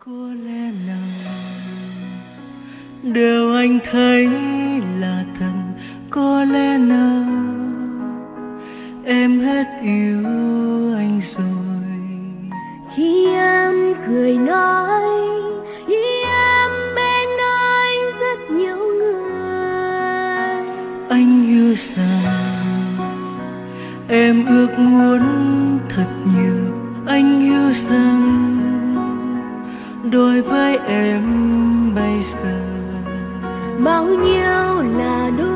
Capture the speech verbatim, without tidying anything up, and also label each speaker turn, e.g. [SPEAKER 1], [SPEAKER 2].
[SPEAKER 1] Có lẽ nào điều anh thấy là thật, có lẽ nào em hết yêu anh rồi.
[SPEAKER 2] Khi em cười nói, khi em bên anh rất nhiều người,
[SPEAKER 1] Anh yêu rằng em ước muốn thật nhiều. Anh yêu rằng đối với em bây giờ
[SPEAKER 2] bao nhiêu là đôi